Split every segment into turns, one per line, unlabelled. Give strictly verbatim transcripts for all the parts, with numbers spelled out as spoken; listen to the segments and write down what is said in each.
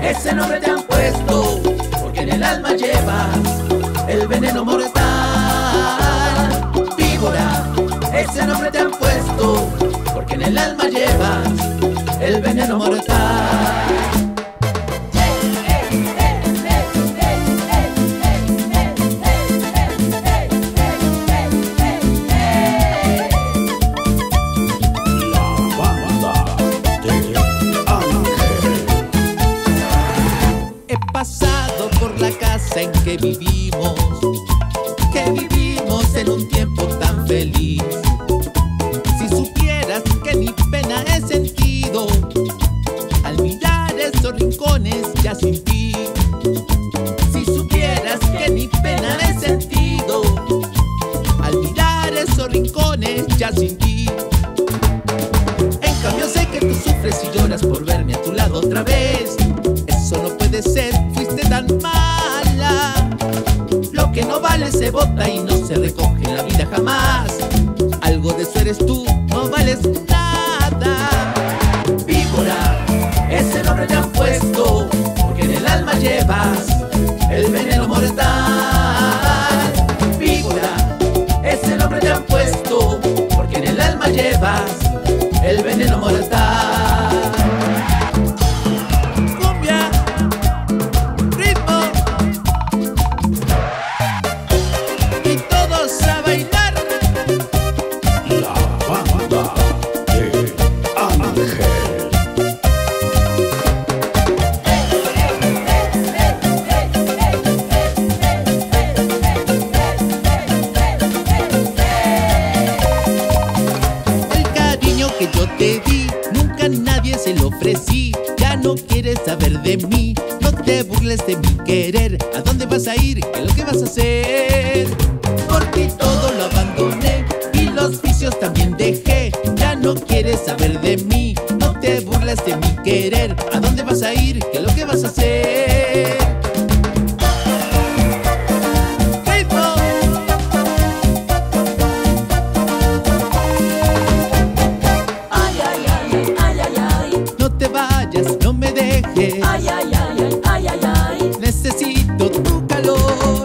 ese nombre te han puesto, porque en el alma llevas el veneno mortal. Víbora, ese nombre te han puesto, porque en el alma llevas el veneno mortal.
Pasado por la casa en que vivimos, que vivimos en un tiempo tan feliz. Si supieras que mi pena he sentido al mirar esos rincones ya sin ti. Si supieras que mi pena he sentido al mirar esos rincones ya sin ti. En cambio sé que tú sufres y lloras por verme a tu lado otra vez. Eso no puede ser, fuiste tan mala. Lo que no vale se bota y no se recoge en la vida jamás. Algo de eso eres tú, no vales nada.
Víbora, ese nombre te han puesto, porque en el alma llevas el veneno mortal. Víbora, ese nombre te han puesto, porque en el alma llevas el veneno mortal.
Que yo te di, nunca a nadie se lo ofrecí. Ya no quieres saber de mí, no te burles de mi querer. ¿A dónde vas a ir? ¿Qué es lo que vas a hacer? Por ti todo lo abandoné y los vicios también dejé. Ya no quieres saber de mí, no te burles de mi querer. ¿A dónde vas a ir? ¿Qué es lo que vas a hacer? No me dejes.
Ay, ay, ay, ay, ay, ay.
Necesito tu calor.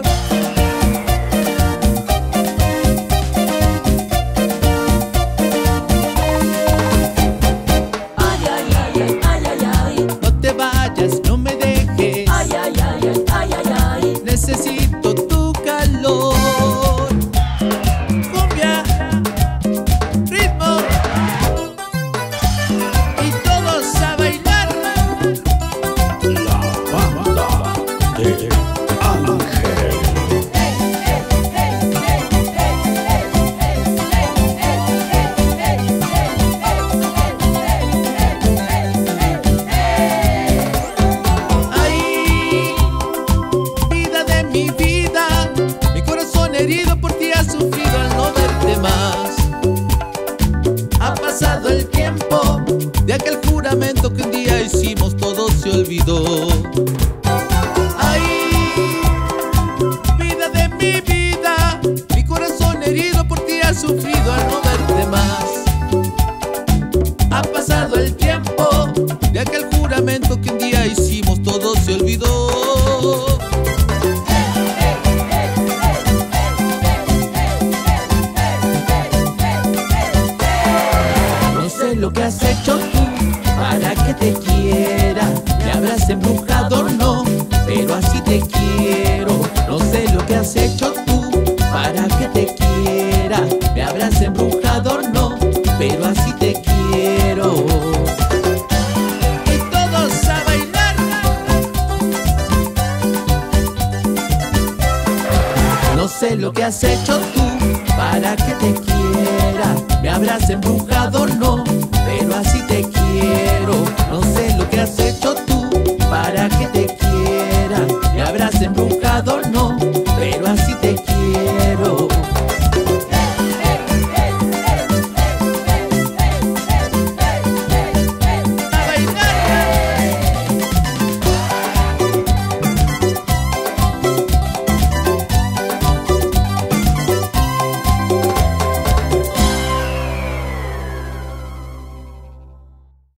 Ay, ay, ay, ay, ay, ay.
No te vayas, no me dejes.
Ay, ay, ay, ay, ay, ay.
Necesito tu calor. Cumbia, ritmo y todos a bailar. Herido por ti, has sufrido al no verte más. Ha pasado el tiempo de aquel juramento que un día hicimos, todo se olvidó. Ay, vida de mi vida, mi corazón herido por ti, has sufrido al no verte más. Ha pasado el tiempo de aquel juramento que un día hicimos, todo se olvidó.
Lo que has hecho tú para que te quiera, me habrás embrujado, no, pero así te quiero. No sé lo que has hecho tú para que te quiera, me habrás embrujado, no, pero así te quiero.
Y todos a bailar.
No sé lo que has hecho tú para que te quiera, me habrás embrujado, no, pero así te quiero. No sé lo que has hecho tú